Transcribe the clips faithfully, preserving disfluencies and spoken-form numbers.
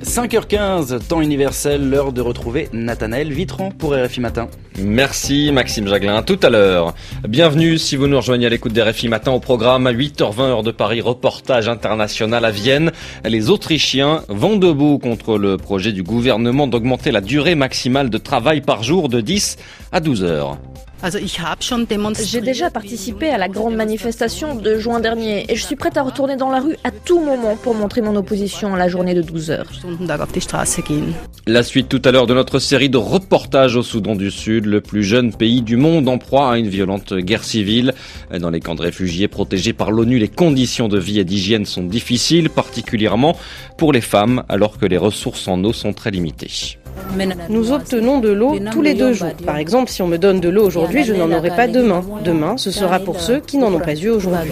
cinq heures quinze, temps universel, l'heure de retrouver Nathanaël Vitran pour R F I Matin. Merci Maxime Jaglin, tout à l'heure. Bienvenue si vous nous rejoignez à l'écoute d'R F I Matin au programme à huit heures vingt heure de Paris, reportage international à Vienne. Les Autrichiens vont debout contre le projet du gouvernement d'augmenter la durée maximale de travail par jour de dix à douze heures. J'ai déjà participé à la grande manifestation de juin dernier et je suis prête à retourner dans la rue à tout moment pour montrer mon opposition à la journée de douze heures. La suite tout à l'heure de notre série de reportages au Soudan du Sud, le plus jeune pays du monde en proie à une violente guerre civile. Dans les camps de réfugiés protégés par l'ONU, les conditions de vie et d'hygiène sont difficiles, particulièrement pour les femmes, alors que les ressources en eau sont très limitées. Nous obtenons de l'eau tous les deux jours. Par exemple, si on me donne de l'eau aujourd'hui, je n'en aurai pas demain. Demain, ce sera pour ceux qui n'en ont pas eu aujourd'hui.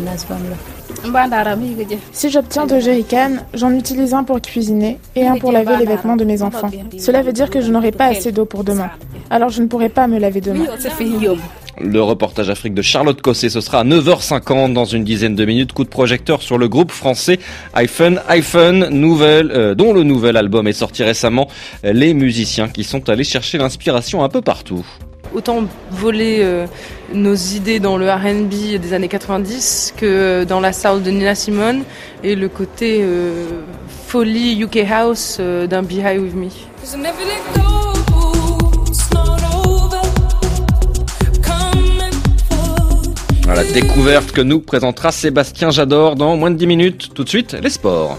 Si j'obtiens deux jerrycans, j'en utilise un pour cuisiner et un pour laver les vêtements de mes enfants. Cela veut dire que je n'aurai pas assez d'eau pour demain. Alors je ne pourrai pas me laver demain. Le reportage Afrique de Charlotte Cossé, ce sera à neuf heures cinquante dans une dizaine de minutes. Coup de projecteur sur le groupe français iPhone, iPhone, nouvelle, euh, dont le nouvel album est sorti récemment. Les musiciens qui sont allés chercher l'inspiration un peu partout. Autant voler euh, nos idées dans le R and B des années quatre-vingt-dix que dans la soul de Nina Simone et le côté euh, folie U K House euh, d'un Be High With Me. La découverte que nous présentera Sébastien Jador dans moins de dix minutes. Tout de suite, les sports.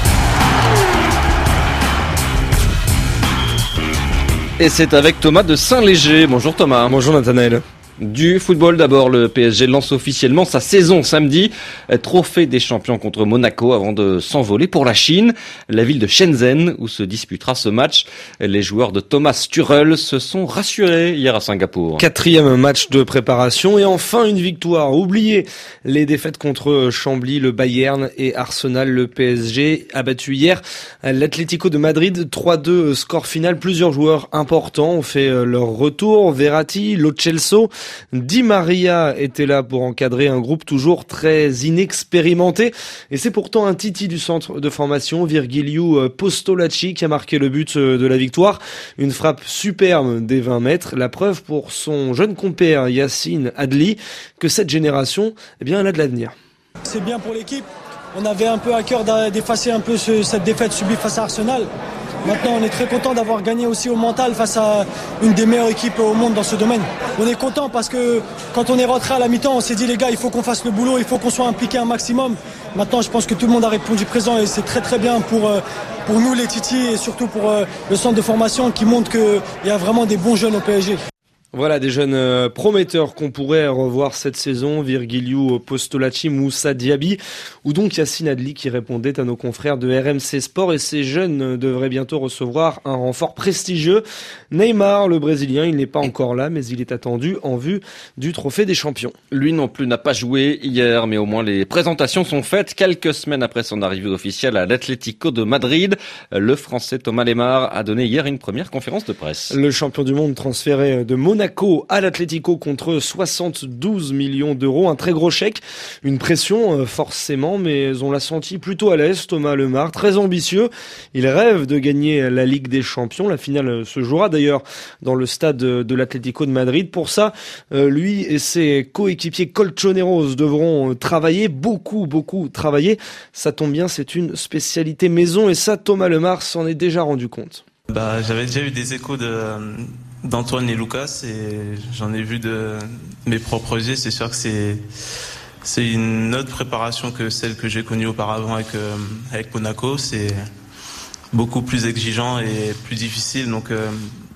Et c'est avec Thomas de Saint-Léger. Bonjour Thomas. Bonjour Nathanaël. Du football d'abord, le P S G lance officiellement sa saison samedi. Trophée des champions contre Monaco avant de s'envoler pour la Chine, la ville de Shenzhen où se disputera ce match. Les joueurs de Thomas Tuchel se sont rassurés hier à Singapour. Quatrième match de préparation et enfin une victoire. Oubliez les défaites contre Chambly, le Bayern et Arsenal. Le P S G a battu hier l'Atlético de Madrid trois deux, score final. Plusieurs joueurs importants ont fait leur retour. Verratti, Lo Celso, Di Maria était là pour encadrer un groupe toujours très inexpérimenté. Et c'est pourtant un titi du centre de formation, Virgiliu Postolacci, qui a marqué le but de la victoire. Une frappe superbe des vingt mètres. La preuve pour son jeune compère Yacine Adli que cette génération, eh bien, elle a de l'avenir. C'est bien pour l'équipe. On avait un peu à cœur d'effacer un peu ce, cette défaite subie face à Arsenal. Maintenant, on est très content d'avoir gagné aussi au mental face à une des meilleures équipes au monde dans ce domaine. On est content parce que quand on est rentré à la mi-temps, on s'est dit les gars, il faut qu'on fasse le boulot, il faut qu'on soit impliqué un maximum. Maintenant, je pense que tout le monde a répondu présent et c'est très très bien pour, pour nous les Titi et surtout pour le centre de formation qui montre qu'il y a vraiment des bons jeunes au P S G. Voilà des jeunes euh, prometteurs qu'on pourrait revoir cette saison, Virgiliu Postolacci, Moussa Diaby ou donc Yacine Adli qui répondait à nos confrères de R M C Sport. Et ces jeunes devraient bientôt recevoir un renfort prestigieux. Neymar, le Brésilien, il n'est pas encore là mais il est attendu en vue du trophée des champions. Lui non plus n'a pas joué hier mais au moins les présentations sont faites. Quelques semaines après son arrivée officielle à l'Atlético de Madrid, le Français Thomas Lemar a donné hier une première conférence de presse. Le champion du monde transféré de Monaco à l'Atlético contre soixante-douze millions d'euros, un très gros chèque, une pression forcément, mais on l'a senti plutôt à l'aise. Thomas Lemar, très ambitieux, il rêve de gagner la Ligue des Champions. La finale se jouera d'ailleurs dans le stade de l'Atlético de Madrid. Pour ça, lui et ses coéquipiers colchoneros devront travailler, beaucoup, beaucoup travailler. Ça tombe bien, c'est une spécialité maison et ça, Thomas Lemar s'en est déjà rendu compte. Bah, j'avais déjà eu des échos de, d'Antoine et Lucas et j'en ai vu de mes propres yeux. C'est sûr que c'est, c'est une autre préparation que celle que j'ai connue auparavant avec, euh, avec Monaco. C'est beaucoup plus exigeant et plus difficile. Donc, euh,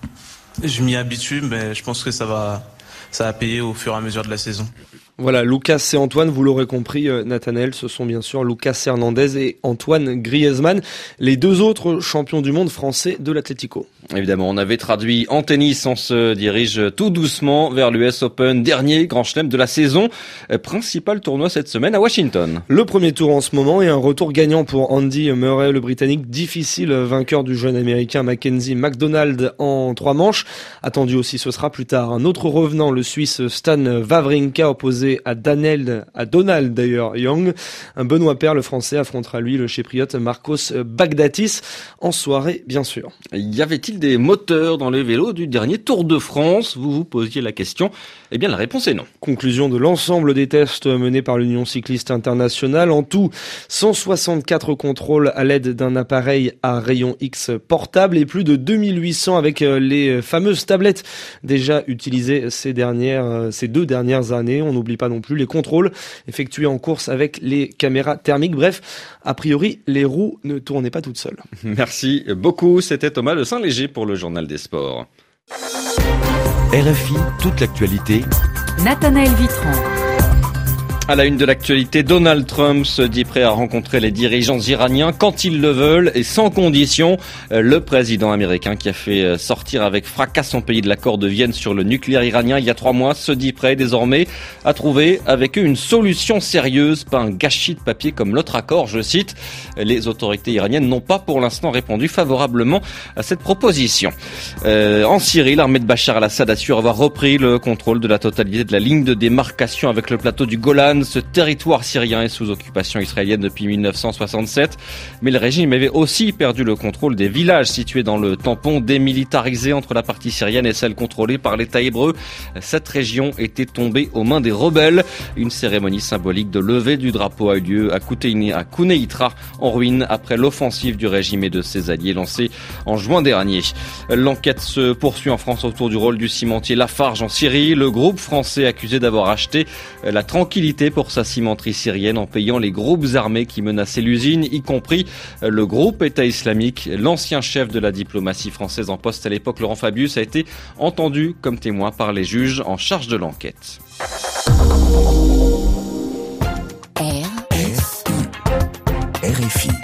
je m'y habitue, mais je pense que ça va, ça va payer au fur et à mesure de la saison. Voilà, Lucas et Antoine, vous l'aurez compris, euh, Nathanaël, ce sont bien sûr Lucas Hernandez et Antoine Griezmann, les deux autres champions du monde français de l'Atlético. Évidemment, on avait traduit en tennis, on se dirige tout doucement vers l'U S Open, dernier grand chelem de la saison, principal tournoi cette semaine à Washington. Le premier tour en ce moment et un retour gagnant pour Andy Murray, le Britannique, difficile vainqueur du jeune Américain Mackenzie McDonald en trois manches. Attendu aussi, ce sera plus tard un autre revenant, le Suisse Stan Wawrinka, opposé opposé à Daniel, à Donald d'ailleurs, Young. Un Benoît Paire, le français, affrontera lui le chypriote Marcos Baghdatis en soirée, bien sûr. Y avait-il des moteurs dans les vélos du dernier Tour de France? Vous vous posiez la question. Eh bien, la réponse est non. Conclusion de l'ensemble des tests menés par l'Union cycliste internationale. En tout, cent soixante-quatre contrôles à l'aide d'un appareil à rayon X portable et plus de deux mille huit cents avec les fameuses tablettes déjà utilisées ces dernières, ces deux dernières années. On n'oublie pas non plus les contrôles effectués en course avec les caméras thermiques. Bref, a priori, les roues ne tournaient pas toutes seules. Merci beaucoup. C'était Thomas Le Saint-Léger pour le Journal des Sports. R F I, toute l'actualité. Nathanaël Vitran. À la une de l'actualité, Donald Trump se dit prêt à rencontrer les dirigeants iraniens quand ils le veulent et sans condition. Le président américain qui a fait sortir avec fracas son pays de l'accord de Vienne sur le nucléaire iranien il y a trois mois se dit prêt désormais à trouver avec eux une solution sérieuse, pas un gâchis de papier comme l'autre accord, je cite. Les autorités iraniennes n'ont pas pour l'instant répondu favorablement à cette proposition. Euh, en Syrie, l'armée de Bachar al-Assad assure avoir repris le contrôle de la totalité de la ligne de démarcation avec le plateau du Golan. Ce territoire syrien est sous occupation israélienne depuis mille neuf cent soixante-sept, mais le régime avait aussi perdu le contrôle des villages situés dans le tampon démilitarisé entre la partie syrienne et celle contrôlée par l'État hébreu. Cette région était tombée aux mains des rebelles. Une cérémonie symbolique de levée du drapeau a eu lieu à Kouneitra, en ruine après l'offensive du régime et de ses alliés lancée en juin dernier. L'enquête se poursuit en France autour du rôle du cimentier Lafarge en Syrie. Le groupe français accusé d'avoir acheté la tranquillité pour sa cimenterie syrienne en payant les groupes armés qui menaçaient l'usine, y compris le groupe État islamique. L'ancien chef de la diplomatie française en poste à l'époque, Laurent Fabius, a été entendu comme témoin par les juges en charge de l'enquête. R F I.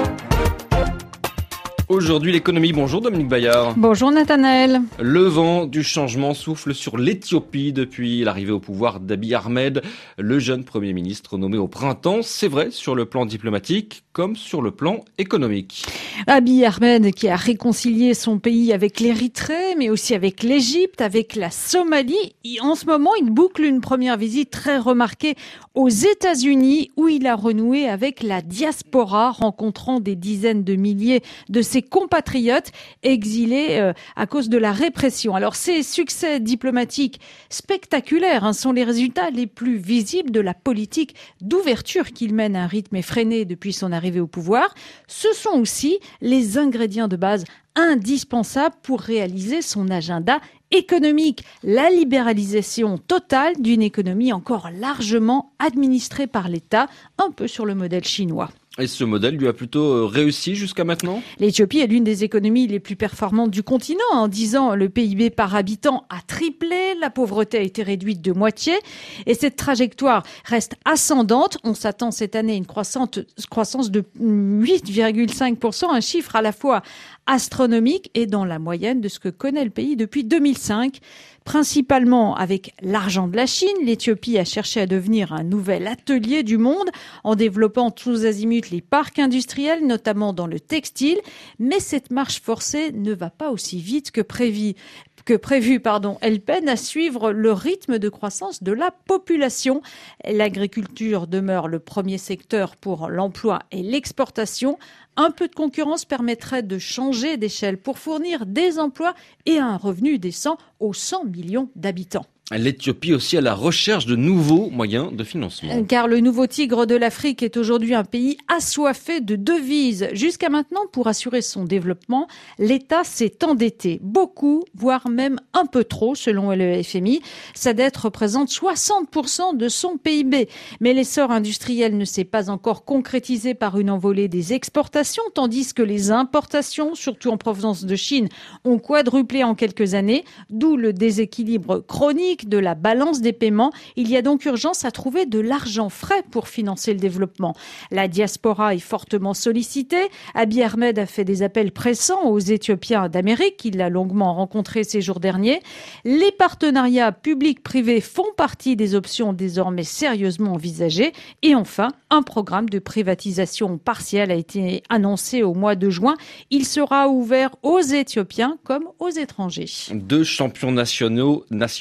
Aujourd'hui, l'économie. Bonjour Dominique Bayard. Bonjour Nathanaël. Le vent du changement souffle sur l'Éthiopie depuis l'arrivée au pouvoir d'Abiy Ahmed, le jeune Premier ministre nommé au printemps. C'est vrai sur le plan diplomatique comme sur le plan économique. Abiy Ahmed qui a réconcilié son pays avec l'Érythrée, mais aussi avec l'Égypte, avec la Somalie. En ce moment, il boucle une première visite très remarquée aux États-Unis où il a renoué avec la diaspora, rencontrant des dizaines de milliers de ses compatriotes exilés euh, à cause de la répression. Alors ces succès diplomatiques spectaculaires hein, sont les résultats les plus visibles de la politique d'ouverture qu'il mène à un rythme effréné depuis son arrivée au pouvoir. Ce sont aussi les ingrédients de base indispensables pour réaliser son agenda économique, la libéralisation totale d'une économie encore largement administrée par l'État, un peu sur le modèle chinois. Et ce modèle lui a plutôt réussi jusqu'à maintenant ? L'Éthiopie est l'une des économies les plus performantes du continent. En dix ans, le P I B par habitant a triplé, la pauvreté a été réduite de moitié et cette trajectoire reste ascendante. On s'attend cette année à une croissance de huit virgule cinq pour cent, un chiffre à la fois astronomique et dans la moyenne de ce que connaît le pays depuis deux mille cinq. Principalement avec l'argent de la Chine, l'Éthiopie a cherché à devenir un nouvel atelier du monde en développant tous azimuts les parcs industriels, notamment dans le textile. Mais cette marche forcée ne va pas aussi vite que prévu. que prévu, pardon. Elle peine à suivre le rythme de croissance de la population. L'agriculture demeure le premier secteur pour l'emploi et l'exportation. Un peu de concurrence permettrait de changer d'échelle pour fournir des emplois et un revenu décent aux cent millions d'habitants. L'Éthiopie aussi à la recherche de nouveaux moyens de financement. Car le nouveau tigre de l'Afrique est aujourd'hui un pays assoiffé de devises. Jusqu'à maintenant, pour assurer son développement, l'État s'est endetté. Beaucoup, voire même un peu trop, selon le F M I. Sa dette représente soixante pour cent de son P I B. Mais l'essor industriel ne s'est pas encore concrétisé par une envolée des exportations, tandis que les importations, surtout en provenance de Chine, ont quadruplé en quelques années, d'où le déséquilibre chronique de la balance des paiements. Il y a donc urgence à trouver de l'argent frais pour financer le développement. La diaspora est fortement sollicitée. Abiy Ahmed a fait des appels pressants aux Éthiopiens d'Amérique, qu'il a longuement rencontrés ces jours derniers. Les partenariats publics-privés font partie des options désormais sérieusement envisagées. Et enfin, un programme de privatisation partielle a été annoncé au mois de juin. Il sera ouvert aux Éthiopiens comme aux étrangers. Deux champions nationaux, nationaux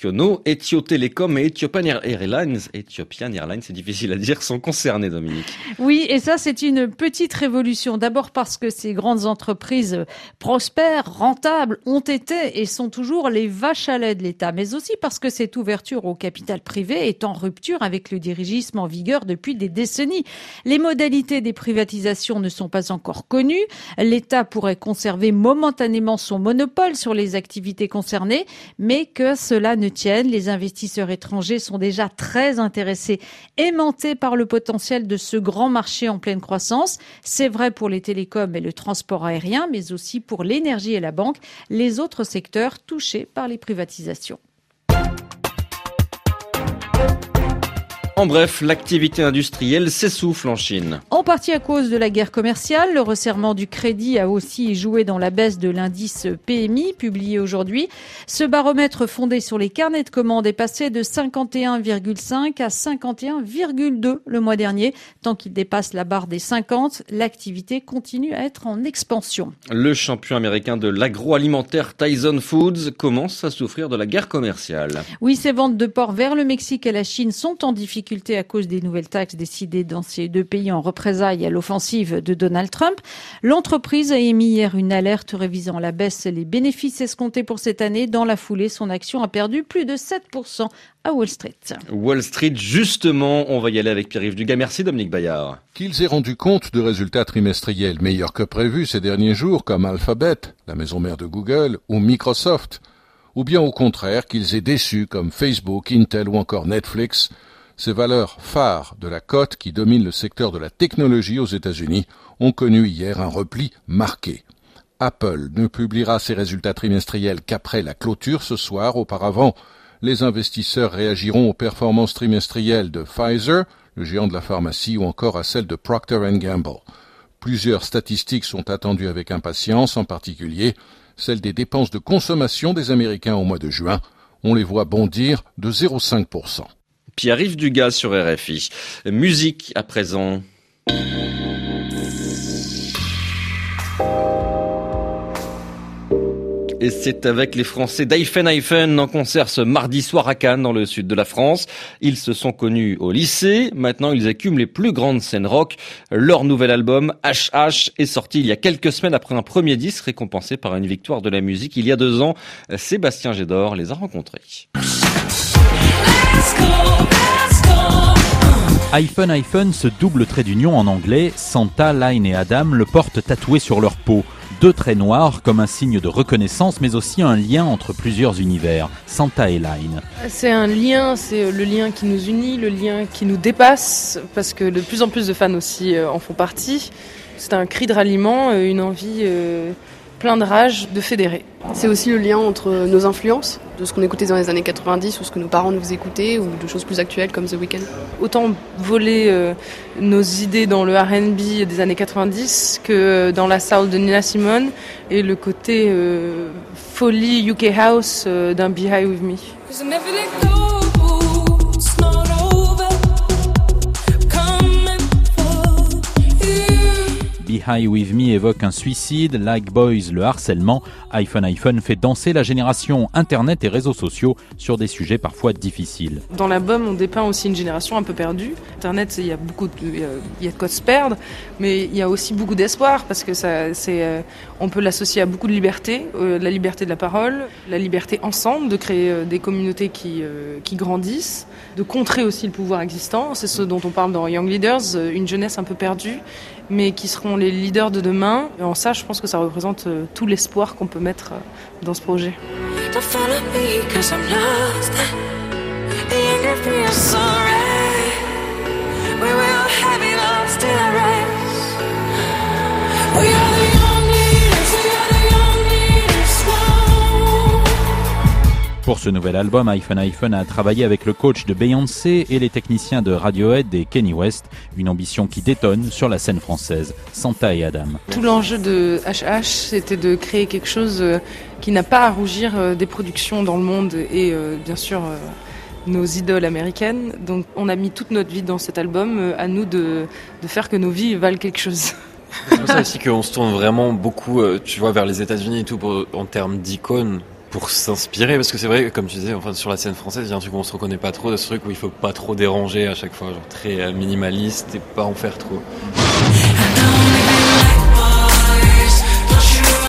Ethio Telecom et Ethiopian Airlines, Ethiopian Airlines, c'est difficile à dire, sont concernés, Dominique. Oui, et ça, c'est une petite révolution. D'abord parce que ces grandes entreprises prospères, rentables, ont été et sont toujours les vaches à lait de l'État, mais aussi parce que cette ouverture au capital privé est en rupture avec le dirigisme en vigueur depuis des décennies. Les modalités des privatisations ne sont pas encore connues. L'État pourrait conserver momentanément son monopole sur les activités concernées, mais que cela ne tienne, les investisseurs étrangers sont déjà très intéressés, aimantés par le potentiel de ce grand marché en pleine croissance. C'est vrai pour les télécoms et le transport aérien, mais aussi pour l'énergie et la banque, les autres secteurs touchés par les privatisations. En bref, l'activité industrielle s'essouffle en Chine. En partie à cause de la guerre commerciale, le resserrement du crédit a aussi joué dans la baisse de l'indice P M I publié aujourd'hui. Ce baromètre fondé sur les carnets de commandes est passé de cinquante et un virgule cinq à cinquante et un virgule deux le mois dernier. Tant qu'il dépasse la barre des cinquante, l'activité continue à être en expansion. Le champion américain de l'agroalimentaire Tyson Foods commence à souffrir de la guerre commerciale. Oui, ses ventes de porc vers le Mexique et la Chine sont en difficulté à cause des nouvelles taxes décidées dans ces deux pays en représailles à l'offensive de Donald Trump. L'entreprise a émis hier une alerte révisant à la baisse les bénéfices escomptés pour cette année. Dans la foulée, son action a perdu plus de sept pour cent à Wall Street. Wall Street, justement, on va y aller avec Pierre-Yves Dugas. Merci Dominique Bayard. Qu'ils aient rendu compte de résultats trimestriels meilleurs que prévus ces derniers jours, comme Alphabet, la maison mère de Google, ou Microsoft, ou bien au contraire qu'ils aient déçu comme Facebook, Intel ou encore Netflix. Ces valeurs phares de la cote qui domine le secteur de la technologie aux États-Unis ont connu hier un repli marqué. Apple ne publiera ses résultats trimestriels qu'après la clôture ce soir. Auparavant, les investisseurs réagiront aux performances trimestrielles de Pfizer, le géant de la pharmacie, ou encore à celles de Procter and Gamble. Plusieurs statistiques sont attendues avec impatience, en particulier celles des dépenses de consommation des Américains au mois de juin. On les voit bondir de zéro virgule cinq pour cent. Pierre-Yves Dugas sur R F I. Musique à présent. Et c'est avec les Français d'Hyphen Hyphen en concert ce mardi soir à Cannes, dans le sud de la France. Ils se sont connus au lycée. Maintenant, ils écument les plus grandes scènes rock. Leur nouvel album, H H, est sorti il y a quelques semaines après un premier disque récompensé par une victoire de la musique. Il y a deux ans, Sébastien Gédor les a rencontrés. Hyphen Hyphen, ce double trait d'union en anglais, Santa, Line et Adam le portent tatoué sur leur peau. Deux traits noirs comme un signe de reconnaissance, mais aussi un lien entre plusieurs univers, Santa et Line. C'est un lien, c'est le lien qui nous unit, le lien qui nous dépasse, parce que de plus en plus de fans aussi en font partie. C'est un cri de ralliement, une envie euh, plein de rage de fédérer. C'est aussi le lien entre nos influences, de ce qu'on écoutait dans les années quatre-vingt-dix ou ce que nos parents nous écoutaient, ou de choses plus actuelles comme The Weeknd. Autant voler euh, nos idées dans le R and B des années quatre-vingt-dix que dans la soul de Nina Simone et le côté euh, folie U K House euh, d'un Be High With Me. Be High With Me évoque un suicide, Like Boys le harcèlement, Hyphen Hyphen fait danser la génération Internet et réseaux sociaux sur des sujets parfois difficiles. Dans l'album, on dépeint aussi une génération un peu perdue. Internet, il y a beaucoup de, il y a, il y a de quoi se perdre, mais il y a aussi beaucoup d'espoir parce que ça, c'est, euh, on peut l'associer à beaucoup de liberté, euh, la liberté de la parole, la liberté ensemble de créer euh, des communautés qui, euh, qui grandissent, de contrer aussi le pouvoir existant. C'est ce dont on parle dans Young Leaders, euh, une jeunesse un peu perdue, mais qui seront les leaders de demain. Et en ça, je pense que ça représente euh, tout l'espoir qu'on peut mettre euh, dans ce projet. Pour ce nouvel album, Hyphen Hyphen a travaillé avec le coach de Beyoncé et les techniciens de Radiohead et Kanye West, une ambition qui détonne sur la scène française, Santa et Adam. Tout l'enjeu de H H, c'était de créer quelque chose qui n'a pas à rougir des productions dans le monde et bien sûr nos idoles américaines. Donc on a mis toute notre vie dans cet album, à nous de, de faire que nos vies valent quelque chose. C'est pour ça aussi qu'on se tourne vraiment beaucoup, tu vois, vers les États-Unis et tout pour, en termes d'icônes. pour s'inspirer, parce que c'est vrai, comme tu disais, enfin sur la scène française, il y a un truc où on se reconnaît pas trop, de ce truc où il faut pas trop déranger à chaque fois, genre très minimaliste et pas en faire trop.